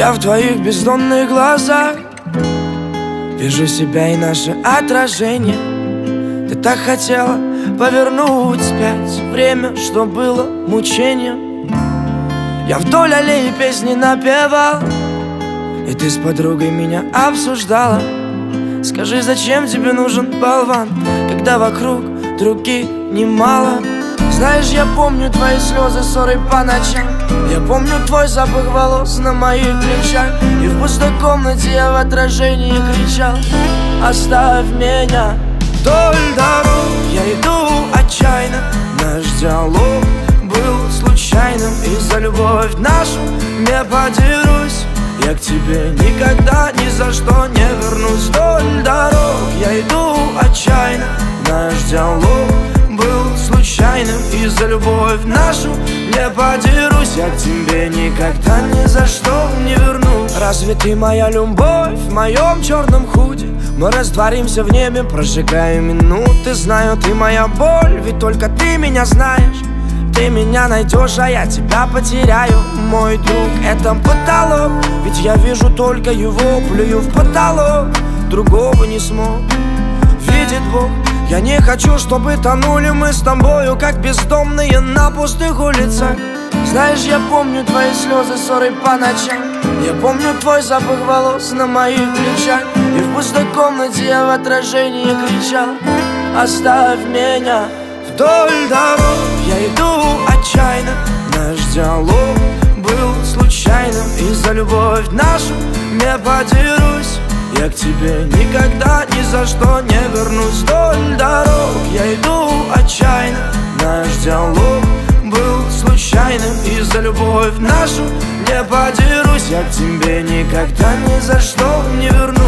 Я в твоих бездонных глазах вижу себя и наше отражение. Ты так хотела повернуть вспять время, что было мучением. Я вдоль аллеи песни напевал, и ты с подругой меня обсуждала. Скажи, зачем тебе нужен болван, когда вокруг других немало? Знаешь, я помню твои слезы, ссоры по ночам. Я помню твой запах волос на моих плечах. И в пустой комнате я в отражении кричал: оставь меня. Вдоль дорог я иду отчаянно. Наш диалог был случайным, и за любовь нашу не подерусь. Я к тебе никогда ни за что не вернусь. Вдоль дорог я иду отчаянно. Наш диалог был случайным, и за любовь нашу не подерусь. Я к тебе никогда ни за что не вернусь. Разве ты моя любовь в моем черном худи? Мы растворимся в небе, прожигаем минуты. Знаю, ты моя боль, ведь только ты меня знаешь. Ты меня найдешь, а я тебя потеряю. Мой друг — это потолок, ведь я вижу только его. Плюю в потолок, другого не смог. Видит Бог, я не хочу, чтобы тонули мы с тобою, как бездомные на пустых улицах. Знаешь, я помню твои слезы, ссоры по ночам. Я помню твой запах волос на моих плечах. И в пустой комнате я в отражении кричал: оставь меня. Вдоль дорог я иду отчаянно. Наш диалог был случайным, и за любовь нашу не подерусь. Я к тебе никогда ни за что не вернусь. Вдоль дорог я иду отчаянно. Наш диалог был случайным, и за любовь нашу не подерусь. Я к тебе никогда ни за что не вернусь.